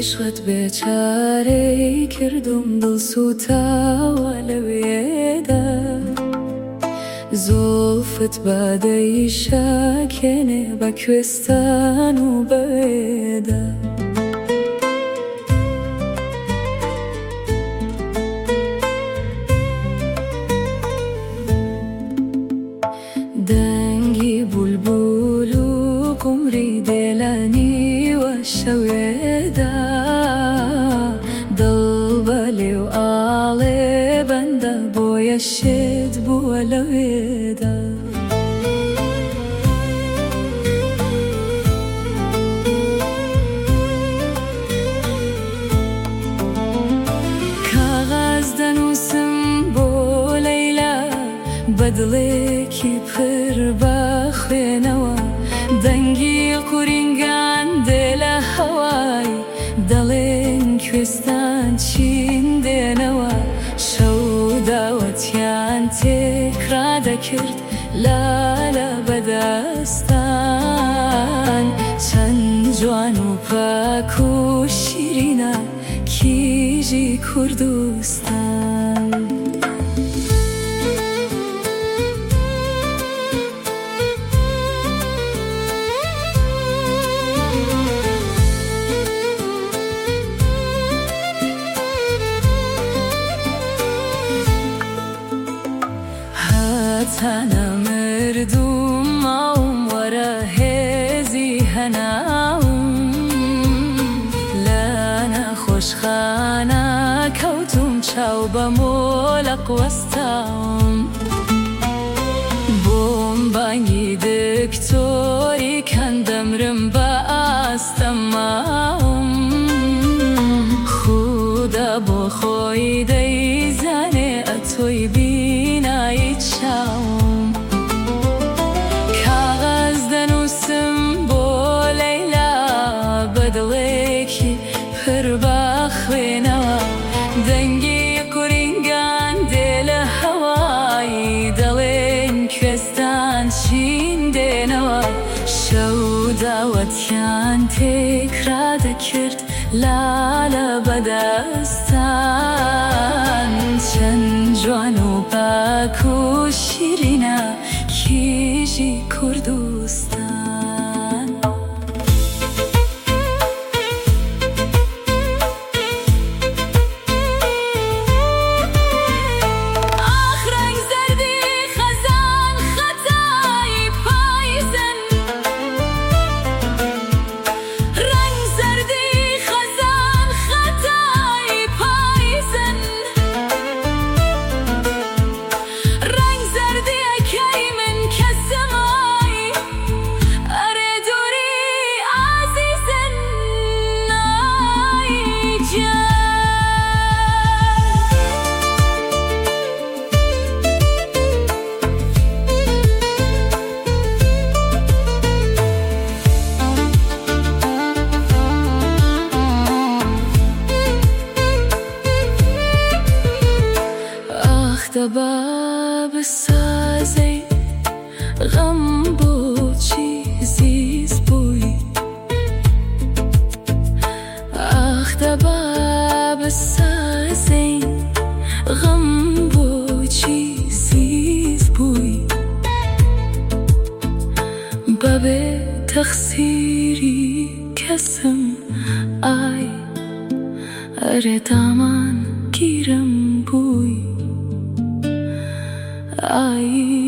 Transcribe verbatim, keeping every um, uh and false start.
عشقت بێچارەی کردم دڵسوتاوە لەوێدا زۆفت بادەی شاکێنێ بە کوێستان و بەوێدا دەنگی بولبول و قمری دێلانی وە شەوێدا دڵ بە لێو ئاڵێ بەندە بۆیە شێت بووە لەوێدا کاغاز دەنووسم بۆ لەیلا بە دڵێکی پڕ بە خوێنەوە دەنگی قورینگان دێ لە هەوای دەڵێن کوێستان چین دێنەوە شەو داوەتیان تێکرا دەکرد لالە بەدەستان چەند جوان و پاک و شیرینە کیژی کوردستان هاتانە مردوم ماوم وەرە هێزی هەناوم لە نەخۆشخانە کەوتم چاو بە مۆلەق وەستاوم بۆم بانگی دکتۆری کەندەمرم بە ئاستەماوم خودا بۆ خۆی دەیزانێ ئەتۆی بینایی چاوم کاغاز دەنووسم بۆ لەیلا بە دڵێکی پڕ بە خوێنەوە دەنگی قورینگان دێ لە هەوای دەڵێن کوێستان چین دێنەوە شەو داوەتیان تێکرا دەکرد لالە بەدەستان چەند جوان و پاک و شیرینە کیژی کوردستان ئاخ ڕەنگ زەردی خەزان خەتای پاییزن ڕەنگ زەردی خەزان خەتای پاییزن ڕەنگ زەردیەکەی من کە سەمای ئەرێ دووری ئازیزن ئای گیان ئاخ دەبا بسازەی غەم بۆچی زیز بووی ئاخ دەبا بسازەی غەم بۆچی زیز بووی بەبێ تەقسیری کەسم ئای ئەرێ تامان گیرم بووی ئای